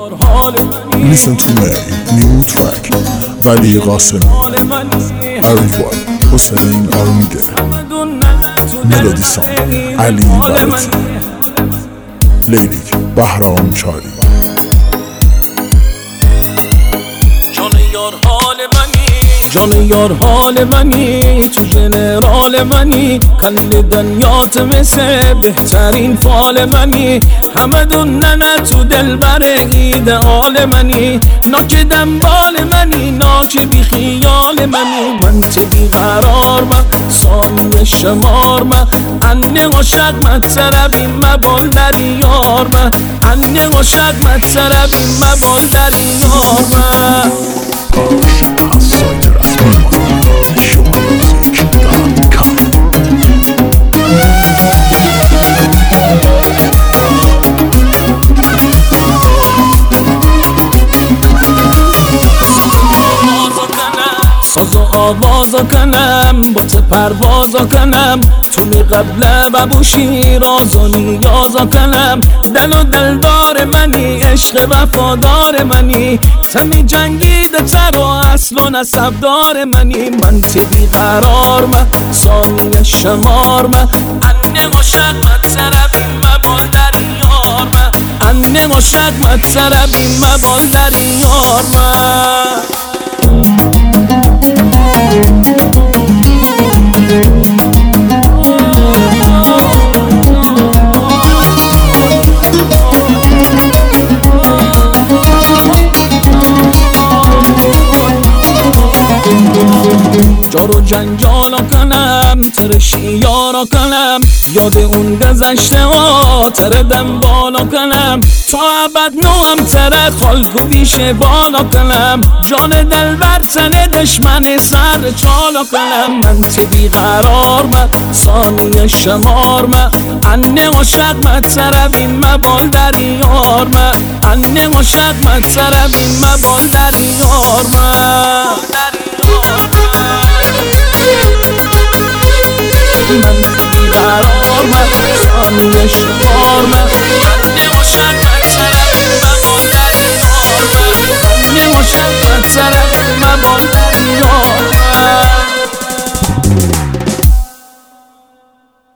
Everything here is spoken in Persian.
Listen to me, new track ولی قاسم Arifway حسین آرمیده ملودی سانگ علی برتی لیلیک بهرام چاری جان یار حال منی تو جنرال منی کل دنیات مثل بهترین فال منی همه دونن تو دل بر ایدئال منی ناک دنبال منی ناک بی خیال منی من بی قرار من ثانیه شمار من انه عاشق مطربی مبال در یار من انه عاشق مطربی مبال در یار من ساز و آوازا کنم با ته پروازا کنم تو قبله و بو شیراز و نیازا کنم دل و دلدار منی عشق وفادار منی تمی جنگیده تر و اصل و نسبدار منی من بی قرار من ثانیه شمار من انه عاشق مطربی مبال در یار من انه عاشق مطربی مبال در یار من جار و جنجالا کنم ترشی یارا کنم یاد اون گذشته ها تره دنبالا کنم تا ابد نوام تره خالکو پیش بالا کنم جان دل بر تنه دشمن سر چالا کنم من بی قرار من ثانیه شمار من انه عاشق مطربی مبال در یار من انه عاشق مطربی مبال در یار من من بی قرار من ثانیه شمار من انه عاشق مطربی مبال در یار من انه عاشق مطربی مبال